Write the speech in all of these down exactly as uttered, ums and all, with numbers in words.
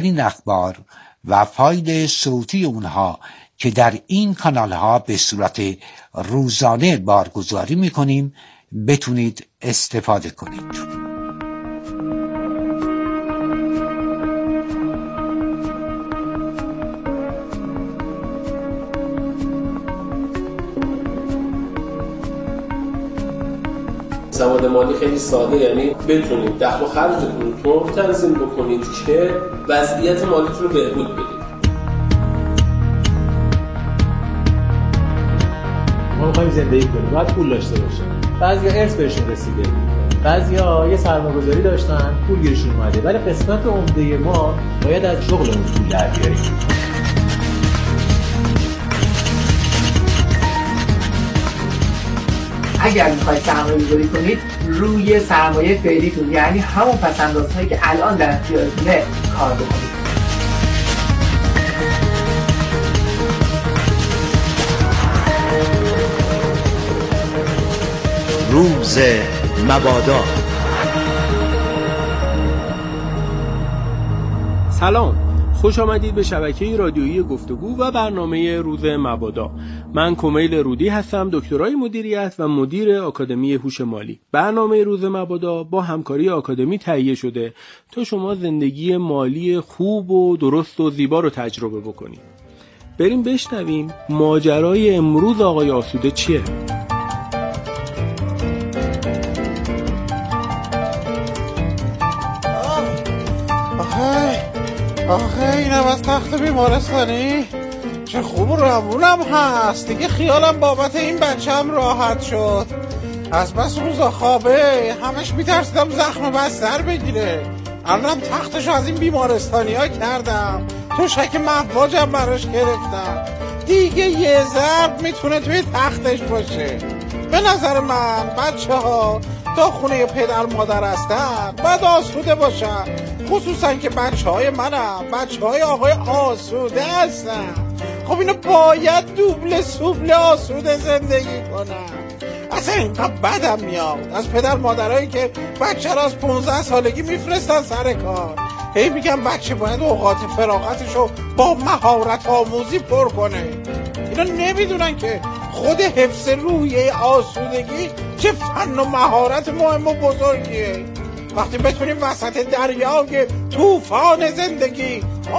این اخبار و فایل صوتی اونها که در این کانال ها به صورت روزانه بارگذاری میکنیم بتونید استفاده کنید. سواد مالی خیلی ساده، یعنی بتونید دخل و خرجتون رو تنظیم بکنید که وضعیت مالیتون رو بهبود بدید. ما می‌خوایم زندگی کنیم، باید پول داشته باشیم. بعضیا ارث بهشون رسیده، بعضیا یه سرمایه‌گذاری داشتن، پول گیرشون اومده، ولی قسمت عمده ما باید از شغلمون پول در بیاریم. اگر میخواید سرمایه گذاری کنید روی سرمایه فعلیتون، یعنی همون پس‌اندازهایی که الان در اختیارتونه کار بکنید. روز مبادا. سلام، خوش آمدید به شبکه رادیویی گفتگو و برنامه روز مبادا. من کمیل رودی هستم، دکترای مدیریت و مدیر آکادمی هوش مالی. برنامه روز مبادا با همکاری آکادمی تهیه شده تا شما زندگی مالی خوب و درست و زیبا رو تجربه بکنید. بریم بشنویم ماجرای امروز آقای آسوده چیه؟ آخه اینم از تخت بیمارستانی؟ چه خوب و روونم هست دیگه. خیالم بابت این بچم راحت شد. از بس روزا خوابه همش میترسیدم زخم بستر بگیره. الانم تختشو از این بیمارستانی ها کردم، تو شک مواجم براش گرفتم. دیگه یه ضرب میتونه توی تختش باشه. به نظر من بچه ها تا خونه پدر مادر هستن باید آسوده باشن، خصوصا که بچه های منم بچه های آقای آسوده هستن. خب اینو باید دوبله سوبله آسوده زندگی کنن. اصلا اینقدر بدم میاد از پدر مادرهایی که بچه را از پونزده سالگی میفرستن سر کار. هی میگم بچه باید اوقات فراغتشو با مهارت آموزی پر کنه. اینا نمیدونن که خود حفظ روحیه آسودگی چه فن و مهارت مهم و بزرگیه. وقتی بتونیم وسط دریای طوفان زندگی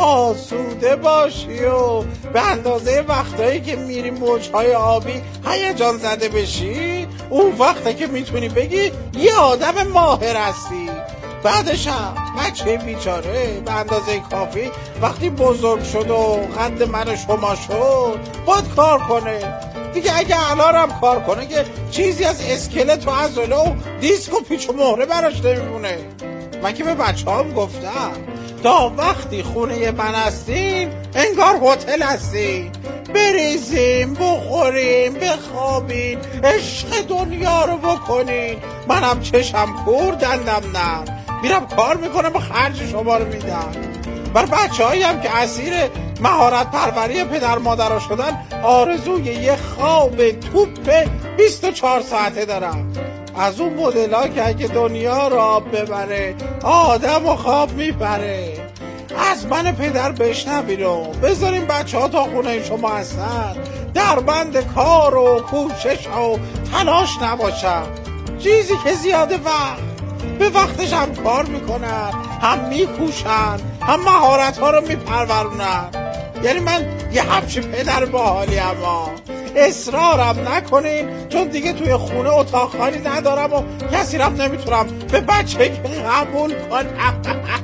آسوده باشی و به اندازه وقتایی که میری موجهای آبی هیجان زده بشی، اون وقته که میتونی بگی یه آدم ماهر هستی. بعدش هم بچه بیچاره به اندازه کافی وقتی بزرگ شد و قد من و شما شد باید کار کنه دیگه. اگه الانم کار کنه که چیزی از اسکلت و عضله و دیسک و پیچ و مهره براش نمیمونه. من که به بچه هم گفتم تا وقتی خونه من هستین انگار هتل هستین، بریزیم بخوریم بخوابین عشق دنیا رو بکنین. منم چشم کور دندم نم میرم کار میکنم و خرج شما رو میدم. بر بچه هایی هم که اسیر مهارت پروری پدر مادر شدن آرزوی یه خواب توپ بیست و چهار ساعته دارم. از اون مدل ها که اگه دنیا را ببره آدم و خواب میبره. از من پدر بشنوین و بذارین بچه ها تا خونه شما هستن در بند کار و کوشش و تلاش نباشن. چیزی که زیاده وقت به وقتش هم کار میکنن، هم میکوشن، هم مهارت ها رو میپرورونن. یعنی من یه همچین پدر باحالی اما اصرارم نکنین، چون دیگه توی خونه اتاق خالی ندارم و کسی رم نمیتونم به بچه قبول کنم.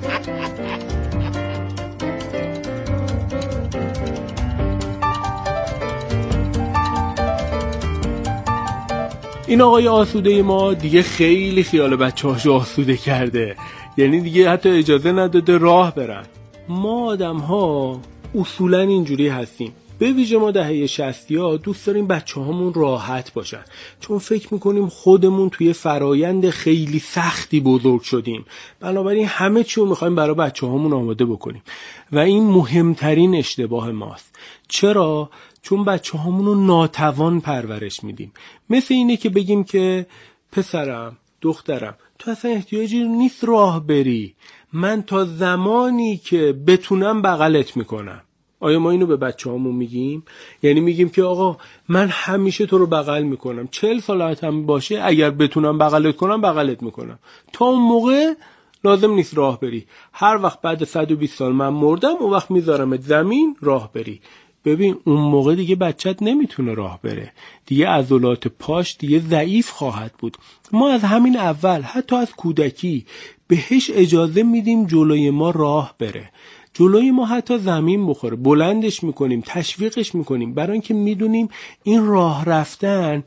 این آقای آسوده ما دیگه خیلی خیال بچه هاشو آسوده کرده، یعنی دیگه حتی اجازه نداده راه برن. ما آدم ها اصولا اینجوری هستیم، به ویژه ما دهه شصتی ها دوست داریم بچه هامون راحت باشن، چون فکر میکنیم خودمون توی فرایند خیلی سختی بزرگ شدیم، بنابراین همه چی رو میخوایم برای بچه هامون آماده بکنیم و این مهمترین اشتباه ماست. چرا؟ چون بچه هامون رو ناتوان پرورش میدیم. مثل اینه که بگیم که پسرم دخترم تو اصلا احتیاجی نیست راه بری، من تا زمانی که بتونم بغلت میکنم. آیا ما اینو به بچه هامون میگیم؟ یعنی میگیم که آقا من همیشه تو رو بغل میکنم، چهل سالت هم باشه اگر بتونم بغلت کنم بغلت میکنم، تا اون موقع لازم نیست راه بری. هر وقت بعد صد و بیست سال من مردم اون وقت میذارمت زمین راه بری. ببین اون موقع دیگه بچت نمیتونه راه بره، دیگه عضلات پاش دیگه ضعیف خواهد بود. ما از همین اول حتی از کودکی بهش اجازه میدیم جلوی ما راه بره، جلوی ما حتی زمین بخوره، بلندش میکنیم، تشویقش میکنیم، برای اینکه میدونیم این راه رفتن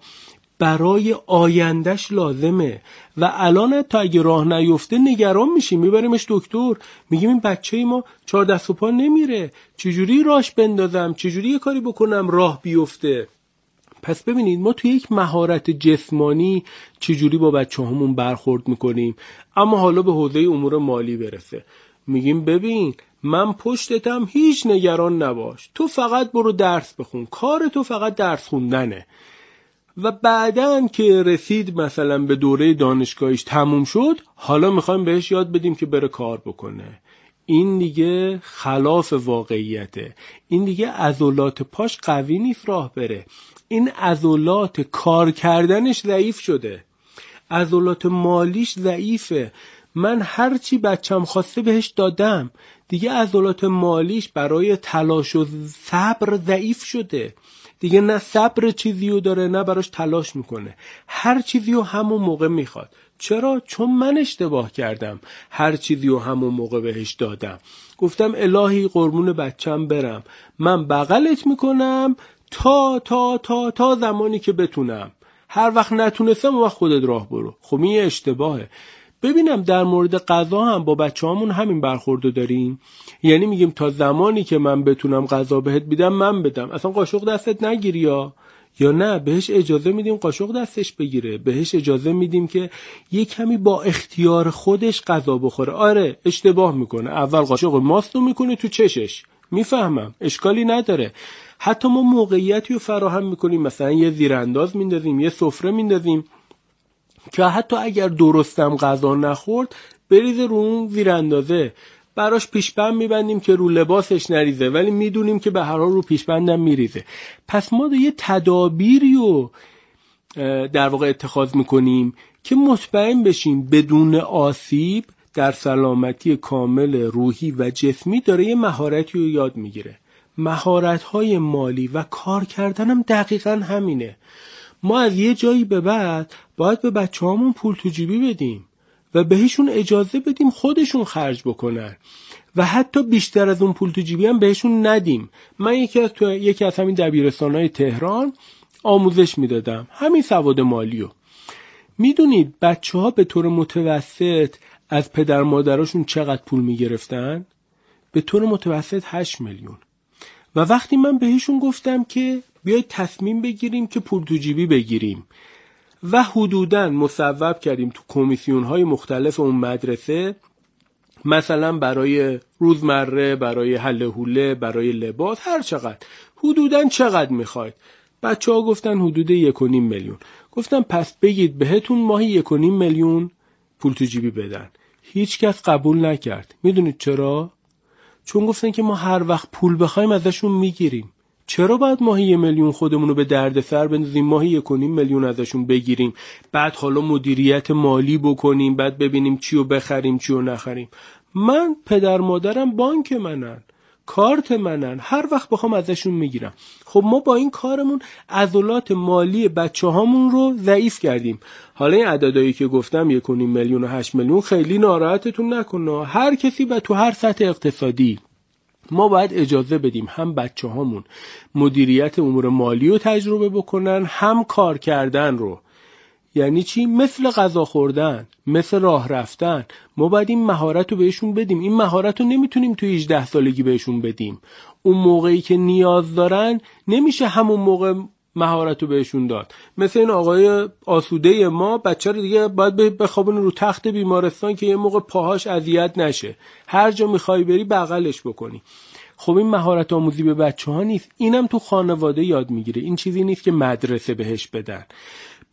برای آیندهش لازمه. و الان تا اگه راه نیفته نگران میشیم، میبریمش دکتر، میگیم این بچه ما چهار دست و پا نمیره، چجوری راهش بندازم، چجوری یه کاری بکنم راه بیفته. پس ببینید ما توی یک مهارت جسمانی چجوری با بچه همون برخورد میکنیم. اما حالا به حوزه امور مالی برسه، میگیم ببین من پشتتم، هیچ نگران نباش، تو فقط برو درس بخون، کار تو فقط درس خوندنه. و بعدن که رسید مثلا به دوره دانشگاهیش تموم شد، حالا میخوایم بهش یاد بدیم که بره کار بکنه. این دیگه خلاف واقعیته، این دیگه عضلات پاش قوی نیست راه بره، این عضلات کار کردنش ضعیف شده، عضلات مالیش ضعیفه. من هرچی بچم خواسته بهش دادم، دیگه عضلات مالیش برای تلاش و صبر ضعیف شده، دیگه نه صبر چیزیو داره نه براش تلاش میکنه، هر چیزیو همون موقع میخواد. چرا؟ چون من اشتباه کردم، هر چیزیو همون موقع بهش دادم، گفتم الهی قربون بچم برم، من بغلت میکنم تا تا تا تا زمانی که بتونم، هر وقت نتونستم اون وقت خودت راه برو. خب این اشتباهه. ببینم در مورد غذا هم با بچه‌هامون همین برخوردو داریم، یعنی میگیم تا زمانی که من بتونم غذا بهت بدم من بدم، اصلا قاشق دستت نگیری، یا یا نه بهش اجازه میدیم قاشق دستش بگیره، بهش اجازه میدیم که یه کمی با اختیار خودش غذا بخوره. آره اشتباه میکنه، اول قاشق ماستو میکنه تو چشش، میفهمم، اشکالی نداره. حتی ما موقعیتی رو فراهم میکنیم، مثلا یه زیرانداز میندازیم، یه سفره میندازیم که حتی اگر درستم غذا نخورد بریزه رو اون زیراندازه، براش پیشبند میبندیم که رو لباسش نریزه، ولی میدونیم که به هر حال رو پیشبندم میریزه. پس ما یه تدابیری رو در واقع اتخاذ میکنیم که مطمئن بشیم بدون آسیب در سلامتی کامل روحی و جسمی داره یه مهارتی رو یاد میگیره. مهارت‌های مالی و کار کردنم دقیقاً همینه. ما از یه جایی به بعد باید به بچه هامون پول تو جیبی بدیم و بهشون اجازه بدیم خودشون خرج بکنن و حتی بیشتر از اون پول تو جیبی هم بهشون ندیم. من یکی از تو یکی از همین دبیرستان‌های تهران آموزش میدادم همین سواد مالیو. میدونید بچه‌ها به طور متوسط از پدر مادراشون چقدر پول میگرفتن؟ به طور متوسط هشت میلیون. و وقتی من بهشون گفتم که بیاید تصمیم بگیریم که پول تو جیبی بگیریم و حدوداً مصوب کردیم تو کمیسیون‌های مختلف اون مدرسه، مثلا برای روزمره، برای حله حوله، برای لباس، هر چقدر، حدوداً چقدر میخواید؟ بچه ها گفتن حدود یک و نیم میلیون. گفتم پس بگید بهتون ماهی یک و نیم میلیون پول تو جیبی بدن. هیچ کس قبول نکرد. میدونید چرا؟ چون گفتن که ما هر وقت پول بخوایم ازشون میگیریم. چرا باید ماهی یک میلیون خودمونو به درد سر بندازیم، ماهی یک و نیم میلیون ازشون بگیریم، بعد حالا مدیریت مالی بکنیم، بعد ببینیم چیو بخریم چیو نخریم؟ من پدر مادرم بانک منن، کارت منن، هر وقت بخوام ازشون میگیرم. خب ما با این کارمون عضلات مالی بچه هامون رو ضعیف کردیم. حالا این عددهایی که گفتم یک و نیم میلیون و هشت میلیون خیلی ناراحتتون نکنه، هر کسی و تو هر سطح اقتصادی ما باید اجازه بدیم هم بچه هامون مدیریت امور مالی رو تجربه بکنن، هم کار کردن رو. یعنی چی؟ مثل غذا خوردن، مثل راه رفتن، ما باید این مهارت رو بهشون بدیم. این مهارت رو نمیتونیم توی هجده سالگی بهشون بدیم. اون موقعی که نیاز دارن نمیشه همون موقع مهارت رو بهشون داد. مثل این آقای آسوده ما، بچه رو دیگه باید بخوابونه رو تخت بیمارستان که یه موقع پاهاش اذیت نشه، هر جا میخوای بری بغلش بکنی. خب این مهارت آموزی به بچه ها نیست، اینم تو خانواده یاد میگیره. این چیزی نیست که مدرسه بهش بدن.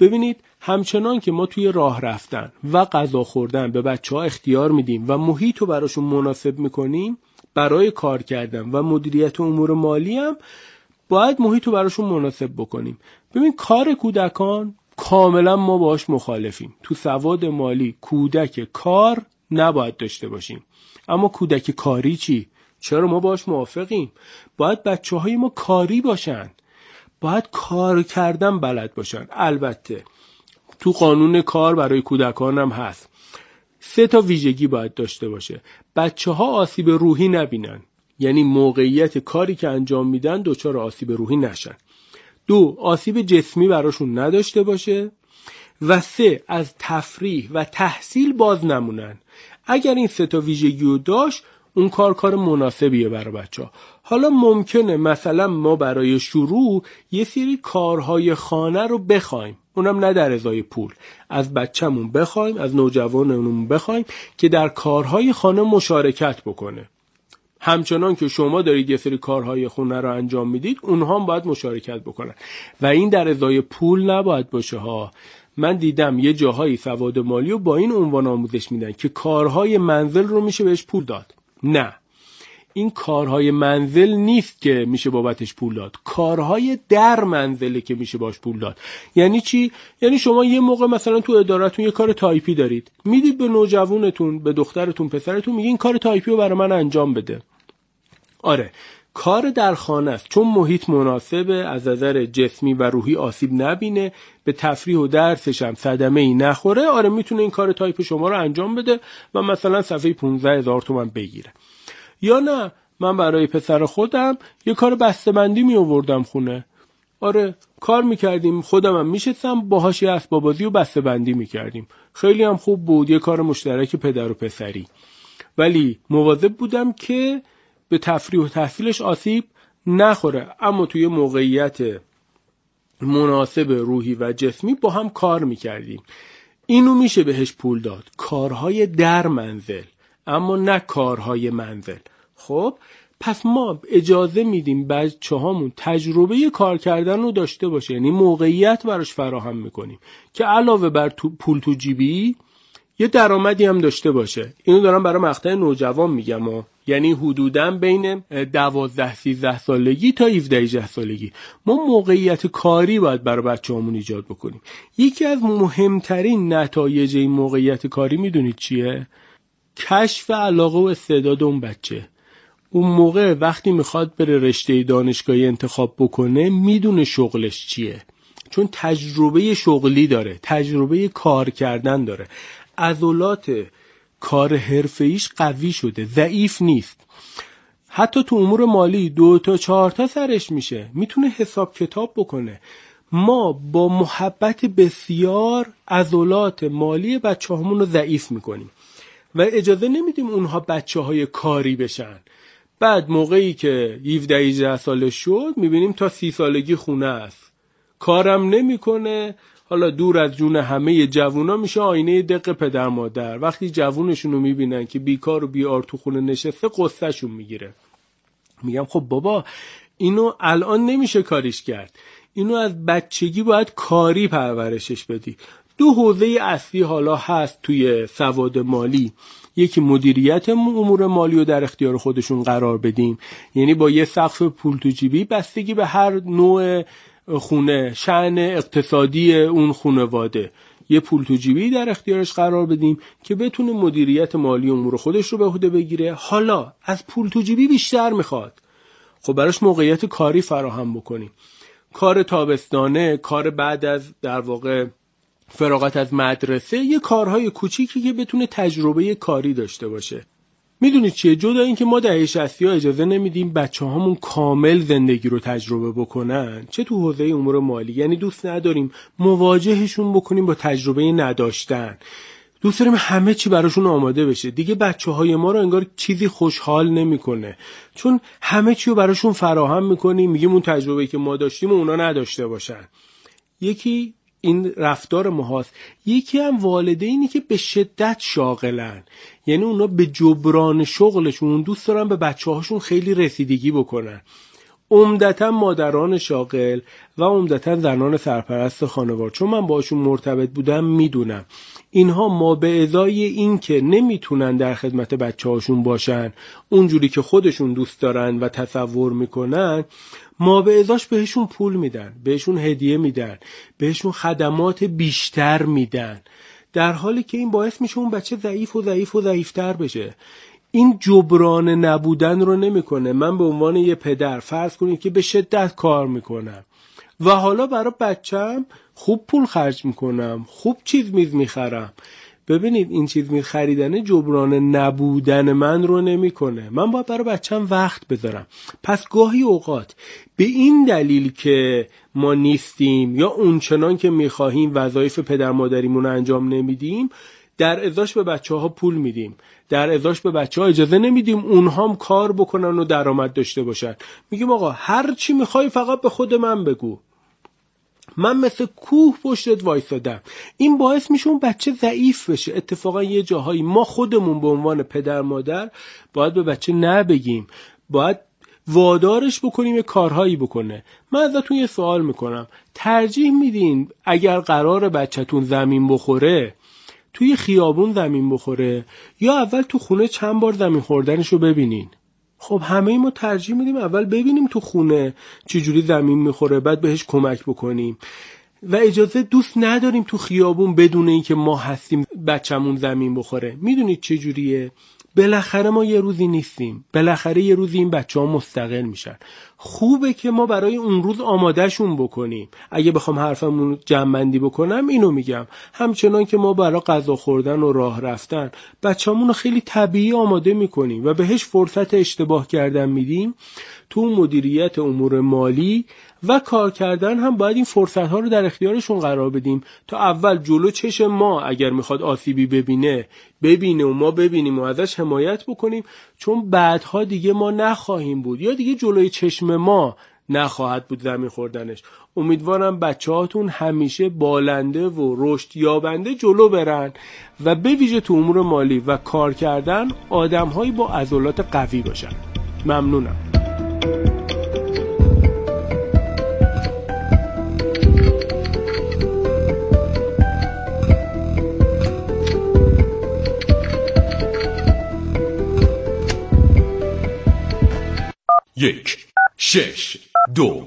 ببینید همچنان که ما توی راه رفتن و غذا خوردن به بچه‌ها اختیار میدیم و محیط رو براشون مناسب میکنیم، برای کار کردن و مدیریت امور مالی هم باید محیط رو براشون مناسب بکنیم. ببین کار کودکان کاملا ما باهاش مخالفیم. تو سواد مالی کودک کار نباید داشته باشیم. اما کودک کاری چی؟ چرا ما باهاش موافقیم؟ باید بچه‌های ما کاری باشن. باید کار کردن بلد باشن. البته تو قانون کار برای کودکان هم هست. سه تا ویژگی باید داشته باشه. بچه‌ها آسیب روحی نبینن. یعنی موقعیت کاری که انجام میدن دچار آسیب روحی نشن. دو، آسیب جسمی براشون نداشته باشه. و سه، از تفریح و تحصیل باز نمونن. اگر این سه تا ویژگی رو داشت، اون کار کار مناسبیه برای بچه‌ها. حالا ممکنه مثلا ما برای شروع یه سری کارهای خانه رو بخوایم، اونم نه در ازای پول، از بچه‌مون بخوایم، از نوجوانمون بخوایم که در کارهای خانه مشارکت بکنه. همچنان که شما دارید یه سری کارهای خونه رو انجام میدید، اونها هم باید مشارکت بکنن و این در ازای پول نباید باشه ها. من دیدم یه جاهایی سواد مالی رو با این عنوان آموزش میدن که کارهای منزل رو میشه بهش پول داد. نه، این کارهای منزل نیست که میشه بابتش پول داد، کارهای در منزله که میشه باش پول داد. یعنی چی؟ یعنی شما یه موقع مثلا تو ادارتون یه کار تایپی دارید، میدید به نوجوانتون، به دخترتون، پسرتون، میگین کار تایپی رو برای من انجام بده. آره، کار در خانه است، چون محیط مناسبه، از نظر جسمی و روحی آسیب نبینه، به تفریح و درسش هم صدمه ای نخوره. آره میتونه این کار تایپ شما رو انجام بده و مثلا صفحه پانزده هزار تومان بگیره. یا نه، من برای پسر خودم یه کار بسته‌بندی می آوردم خونه. آره کار میکردیم، خودم هم میشستم باهاش یه اسباب بازی و بسته‌بندی میکردیم. خیلی هم خوب بود، یه کار مشترک پدر و پسری. ولی مواظب بودم که به تفریح و تحصیلش آسیب نخوره، اما توی موقعیت مناسب روحی و جسمی با هم کار میکردیم. اینو میشه بهش پول داد، کارهای در منزل، اما نه کارهای منزل. خب پس ما اجازه میدیم بچه هامون تجربه کار کردن رو داشته باشه، یعنی موقعیت براش فراهم میکنیم که علاوه بر تو پول تو جیبی یه درآمدی هم داشته باشه. اینو دارم برای مقطع نوجوان میگم ها. یعنی حدوداً بین دوازده سیزده سالگی تا هفده هجده سالگی ما موقعیت کاری باید برای بچه‌هامون ایجاد بکنیم. یکی از مهمترین نتایج این موقعیت کاری میدونید چیه؟ کشف علاقه و استعداد اون بچه. اون موقع وقتی میخواد بره رشته دانشگاهی انتخاب بکنه میدونه شغلش چیه، چون تجربه شغلی داره، تجربه کار کردن داره، عضلات کار حرفه‌ایش قوی شده، ضعیف نیست. حتی تو امور مالی دو تا چهار تا سرش میشه، میتونه حساب کتاب بکنه. ما با محبت بسیار عضلات مالی بچه‌هامون رو ضعیف میکنیم و اجازه نمیدیم اونها بچه‌های کاری بشن. بعد موقعی که هفده هجده ساله شد میبینیم تا سی سالگی خونه است، کارم نمیکنه. حالا دور از جون همه جوونا میشه آینه دق پدر مادر. وقتی جوونشون رو میبینن که بیکار و بیار تو خونه نشسته قصه شون میگیره. میگم خب بابا اینو الان نمیشه کاریش کرد، اینو از بچگی باید کاری پرورشش بدی. دو حوزه اصلی حالا هست توی سواد مالی. یکی مدیریت امور مالی رو در اختیار خودشون قرار بدیم، یعنی با یه سقف پول تو جیبی بستگی به هر نوع خونه، شأن اقتصادی اون خانواده، یه پول تو جیبی در اختیارش قرار بدیم که بتونه مدیریت مالی امور خودش رو به عهده بگیره. حالا از پول تو جیبی بیشتر میخواد، خب براش موقعیت کاری فراهم بکنیم. کار تابستانه، کار بعد از در واقع فراغت از مدرسه، یه کارهای کوچیکی که بتونه تجربه کاری داشته باشه. میدونید چیه؟ جدا این که ما دهه شصت ها اجازه نمیدیم بچه هامون کامل زندگی رو تجربه بکنن، چه تو حوزه امور مالی، یعنی دوست نداریم مواجهشون بکنیم با تجربه نداشتن. دوست داریم همه چی براشون آماده بشه. دیگه بچه های ما رو انگار چیزی خوشحال نمیکنه، چون همه چی رو براشون فراهم میکنیم، میگیم اون تجربه‌ای که ما داشتیم و اونا نداشته باشن. یکی این رفتار ماست. یکی هم والدینی که به شدت شاغلن، یعنی اونا به جبران شغلشون دوست دارن به بچه هاشون خیلی رسیدگی بکنن. عمدتاً مادران شاغل و عمدتاً زنان سرپرست خانوار، چون من باشون مرتبط بودم میدونم اینها ما به ازای این که نمیتونن در خدمت بچه هاشون باشن اونجوری که خودشون دوست دارن و تصور میکنن، ما به ازاش بهشون پول میدن، بهشون هدیه میدن، بهشون خدمات بیشتر میدن، در حالی که این باعث میشه اون بچه ضعیف و ضعیف و ضعیفتر بشه. این جبران نبودن رو نمیکنه. من به عنوان یه پدر فرض کنید که به شدت کار میکنم و حالا برای بچم خوب پول خرج میکنم، خوب چیز میز میخرم. ببینید این چیز میز خریدن جبران نبودن من رو نمیکنه. من باید برای بچم وقت بذارم. پس گاهی اوقات به این دلیل که ما نیستیم یا اونچنان که میخواهیم وظایف پدر مادریمون رو انجام نمیدیم، در ازاش به بچه ها پول میدیم، در ازاش به بچه ها اجازه نمیدیم اونها هم کار بکنن و درآمد داشته باشن. میگیم آقا هر چی میخوای فقط به خود من بگو، من مثل کوه پشتت وایسادم. این باعث میشه اون بچه ضعیف بشه. اتفاقا یه جاهایی ما خودمون به عنوان پدر مادر باید به بچه نبگیم، باید وادارش بکنیم یه کارهایی بکنه. من ازتون یه سوال میکنم، ترجیح میدین اگر قرار بچه‌تون زمین بخوره توی خیابون زمین بخوره یا اول تو خونه چند بار زمین خوردنشو ببینین؟ خب همه ما ترجیح میدیم اول ببینیم تو خونه چجوری زمین میخوره، بعد بهش کمک بکنیم و اجازه دوست نداریم تو خیابون بدون اینکه ما هستیم بچمون زمین بخوره. میدونید چجوریه؟ بالاخره ما یه روزی نیستیم، بالاخره یه روزی این بچه ها مستقل میشن. خوبه که ما برای اون روز آمادهشون بکنیم. اگه بخوام حرفمون جمع‌بندی بکنم اینو میگم، همچنان که ما برای غذا خوردن و راه رفتن بچه‌مون رو خیلی طبیعی آماده میکنیم و بهش فرصت اشتباه کردن میدیم، تو مدیریت امور مالی و کار کردن هم باید این فرصت ها رو در اختیارشون قرار بدیم تا اول جلو چشم ما اگر میخواد آسیبی ببینه ببینه و ما ببینیم و ازش حمایت بکنیم، چون بعدها دیگه ما نخواهیم بود یا دیگه جلوی چشم ما نخواهد بود زمین خوردنش. امیدوارم بچه هاتون همیشه بالنده و رشد یابنده جلو برن و به ویژه تو امور مالی و کار کردن آدم هایی با عضلات قوی باشن. ممنونم. یک شش دو.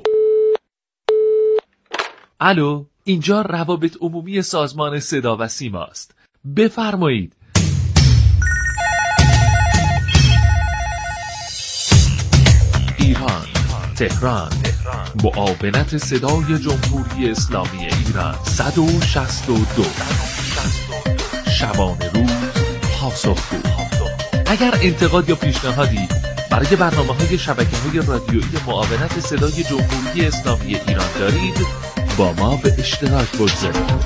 الو، اینجا روابط عمومی سازمان صدا و سیما است. بفرمایید. ایران، تهران، معاونت صدای جمهوری اسلامی ایران. صد و شصت و دو. شبانه روز پاسخگو. اگر انتقاد یا پیشنهادی برای برنامه‌های شبکه‌های رادیویی معاونت صدای جمهوری اسلامی ایران دارید، با ما به اشتراک بگذارید.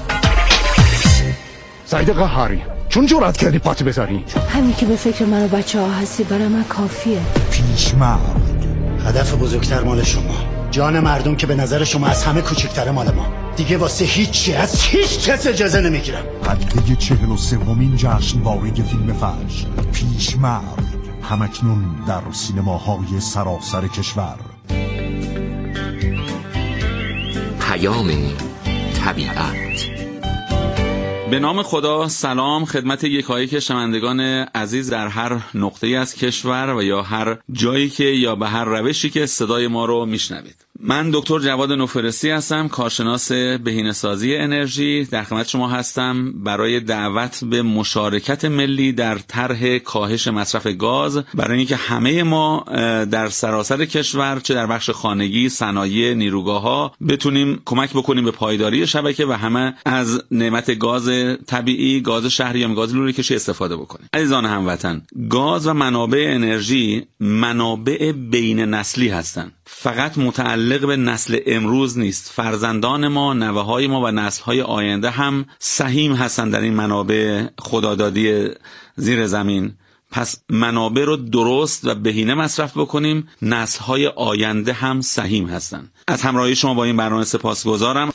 سعید قهاری، چون جرأت کردی پاتی بذاری؟ همین که به فکر من و بچه ها هستی برای من کافیه. پیشمرد. هدف بزرگتر مال شما، جان مردم که به نظر شما از همه کوچکتره مال ما. دیگه واسه هیچی از هیچ کس اجازه نمیگیرم. هدیه چهل و سومین جشنواره فیلم فجر پیشمرد، همکنون در سینماهای سراسر کشور. پیام طبیعت. به نام خدا. سلام خدمت یکایک شنوندگان عزیز در هر نقطه‌ای از کشور و یا هر جایی که یا به هر روشی که صدای ما رو میشنوید. من دکتر جواد نوفرسی هستم، کارشناس بهینه‌سازی انرژی. در خدمت شما هستم برای دعوت به مشارکت ملی در طرح کاهش مصرف گاز، برای اینکه همه ما در سراسر کشور، چه در بخش خانگی، صنایع، نیروگاه‌ها، بتونیم کمک بکنیم به پایداری شبکه و همه از نعمت گاز طبیعی، گاز شهری یا گاز لوله کشی استفاده بکنیم. عزیزان هموطن، گاز و منابع انرژی منابع بین نسلی هستند. فقط متعلق به نسل امروز نیست. فرزندان ما، نوه‌های ما و نسل‌های آینده هم سهیم هستند در این منابع خدادادی زیر زمین. پس منابع رو درست و بهینه مصرف بکنیم، نسل‌های آینده هم سهیم هستند. از همراهی شما با این برنامه سپاسگزارم.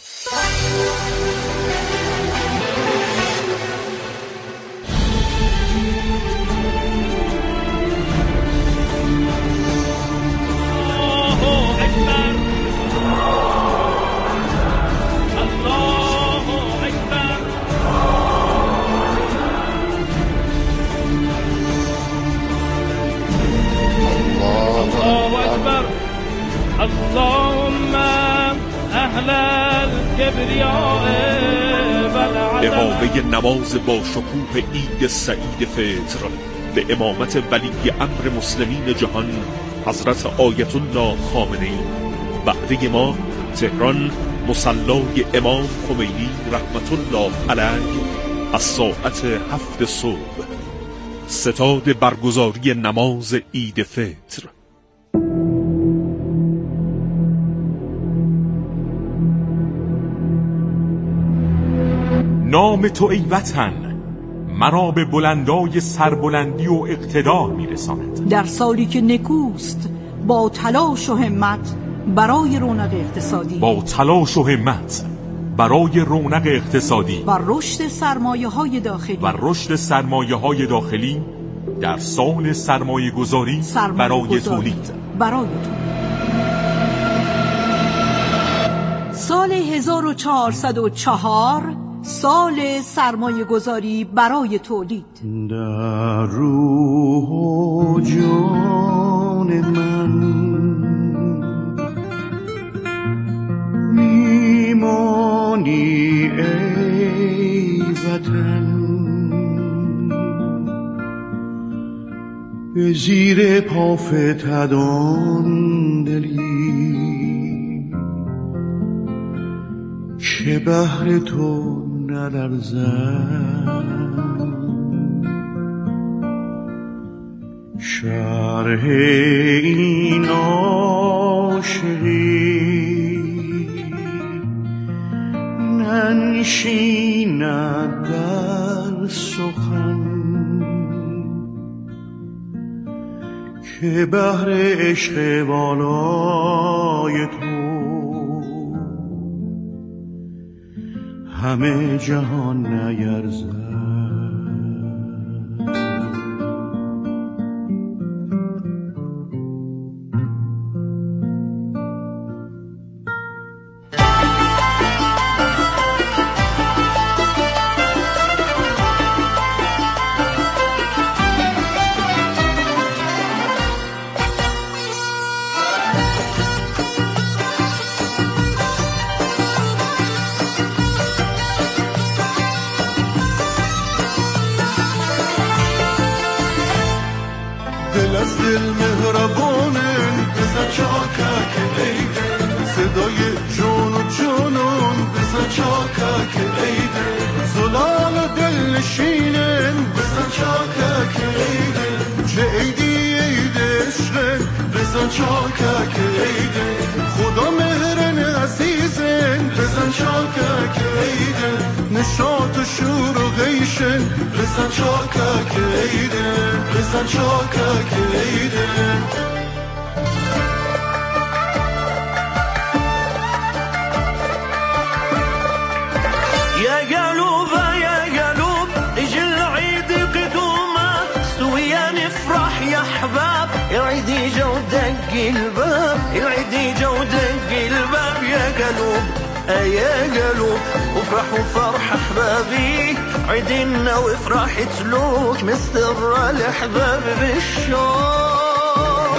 اللهم اهل الكبریاء والعظمه. اقامه نماز با شکوه عید سعید فطر به امامت ولی امر مسلمین جهان حضرت آیت الله خامنه‌ای. وعده ما تهران، مصلای امام خمینی رحمت الله علیه از ساعت هفت صبح. ستاد برگزاری نماز عید فطر. نام تو ای وطن مرا به بلندای سربلندی و اقتدار میرساند. در سالی که نکوست با تلاش و همت برای رونق اقتصادی با تلاش و همت برای رونق اقتصادی و رشد سرمایه‌های داخلی و رشد سرمایه‌های داخلی در سال سرمایه گذاری برای تولید برای تولید سال هزار و چهارصد و چهار سال سرمایه گذاری برای تولید. در روح و جان من میمانی ای وطن، به زیر پافتدان دلی که بهر تو نلرزد. شرح این عاشقی ننشیند در سخن که بهر عشق والای تو همه جهان نیرزد. دل از دل مهربانه بزن چاکک ایده، صدای جون و جونون بزن چاکک ایده، زلال دل نشینه بزن چاکک ایده، چه ایدی اید عشقه بزن چاکک ایده، خدا مهرن عزیزه بزن چاکک ایده، نشاط و شور و غیشه بزن چاکک ایده، بزن چاکک ایده. يا قلوب يا قلوب اجي العيد قدومه سويا نفرح يا احباب، العيد يجا ودق الباب، العيد يجا ودق الباب يا قلوب يا قلوب، وافرحوا فرح احبابي عيدنا وافرح تلوك مستر الاحباب بالشوق.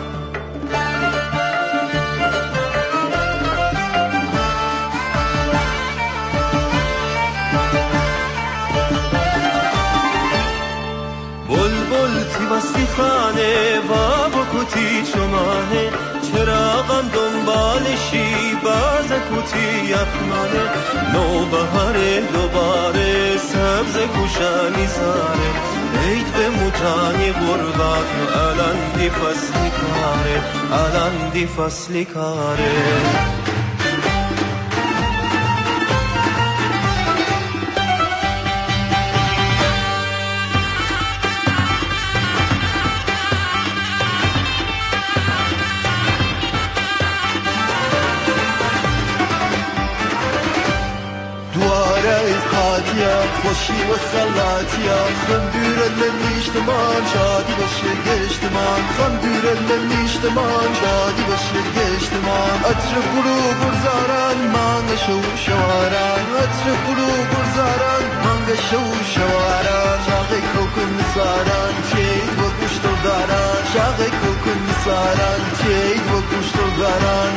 بلبل تیبستی خانه و بکوتی چمانه، چراغم دنبالشی باز کوتی یخمانه، نو بهاره دوباره سبز گوشانی ساره، عید به موتانی غربت الان دی فصلی کاره، الان دی فصلی کاره. خوشی و خلاتیا خم دورل نیشتمان شادی بشه گشتمان، خم دورل نیشتمان شادی بشه گشتمان، عطر گلو گرزاران مانگ شو شواران، عطر گلو گرزاران مانگ شو شواران، چاقی کوکن نساران تید و گشت و داران، شاقي كوكن صاران تيد وكوشت البران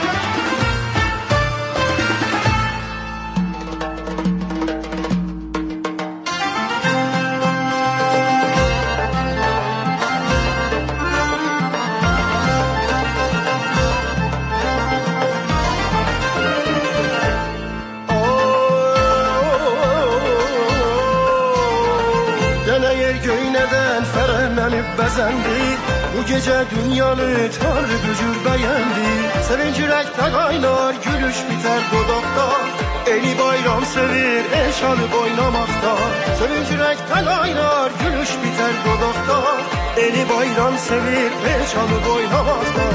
Bezendi bu gece dünyanı Tanrı bücür beğendi. Sevinç yürekten aylar, gülüş biter dudakta. Eli bayram sevir, el çalıp oynamakta. Sevinç yürekten aylar, gülüş biter dudakta. Eli bayram sevir, el çalıp oynamakta.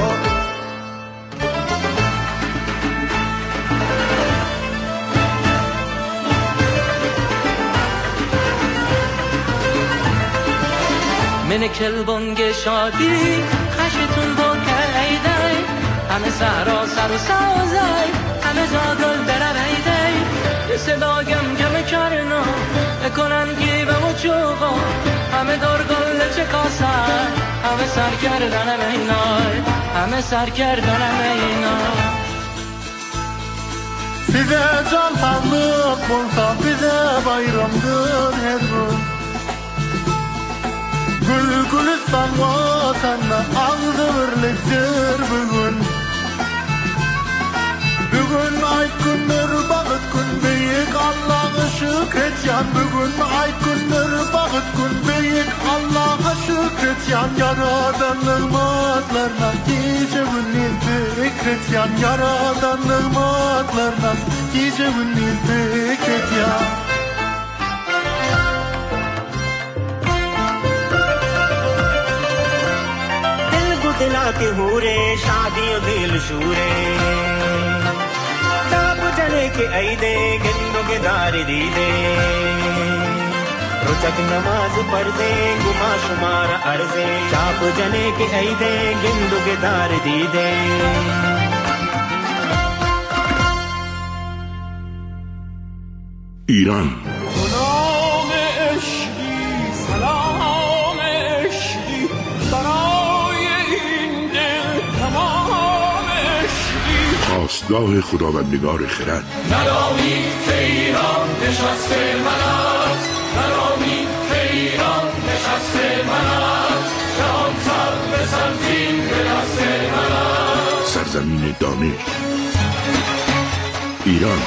من کلبانگ شادی خشتون با کهیدی همه سهرا سر و سازی همه جا گل برویدی یه صدا گم گم کرنا اکنن گیبم و چوبا همه دار گل چه کاسن همه سر کردن مینای همه سر کردن مینای Bize can sağlık olsa bize bayramdır her gün Gül gülistan vatanına ağzı birliktir bugün Bugün ay gündür bakıt gün büyük Allah'a şükretyan Bugün ay gündür bakıt gün büyük Allah'a şükretyan Yaradan nırmatlarına gece gündüz fikretyan Yaradan nırmatlarına gece gündüz fikretyan दिला के हूरे शादियों दिल शूरे ताप जले के ऐदे गिंदों के दारी दी दे रोचक नमाज पढ़ दे गुमा शुमार अर्जे चाप जले के ऐदे गिंदों के दार दी दे ایران سلام عشقی سلام عشقی برای این دل تمام عشقی خواستگاه خداوندگار خرد ندانی که ایران نشست من است ندانی که ایران نشست من است جهان سر به سرزین به دست من است سرزمین دانش ایران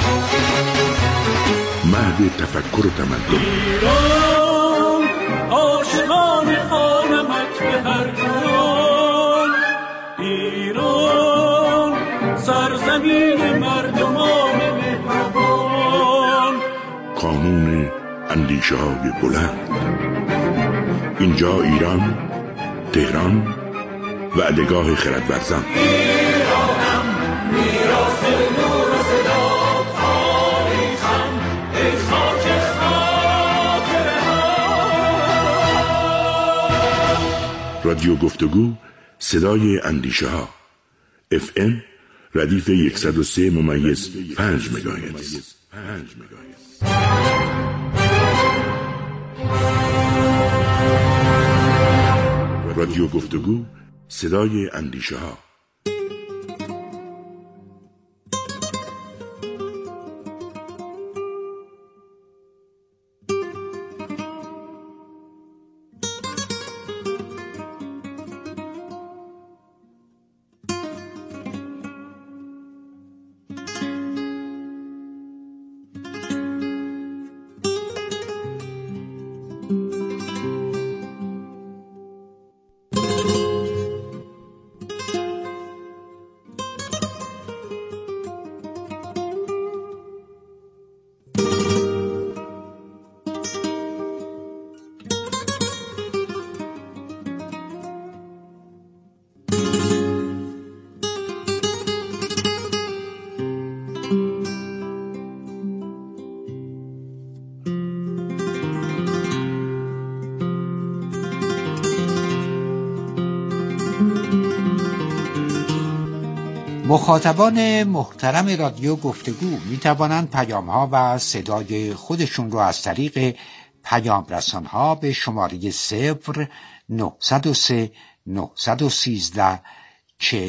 مهد تفکر و تمدن ایران عاشقان خانمت به هر جان ایران سرزمین مردمان مهربان قانون اندیشه های بلند اینجا ایران تهران وعدهگاه خردورزان ایرانم میراث نور و صدا تاریخم ای خاک خاطره ها رادیو گفتگو صدای اندیشه ها اف ام ردیف صد و سه ممیز پنج مگاهرتز رادیو گفتگو صدای اندیشه ها مخاطبان محترم رادیو گفتگو می توانند پیام ها و صدای خودشون رو از طریق پیام رسان ها به شماره صفر نهصد و سه نهصد و سیزده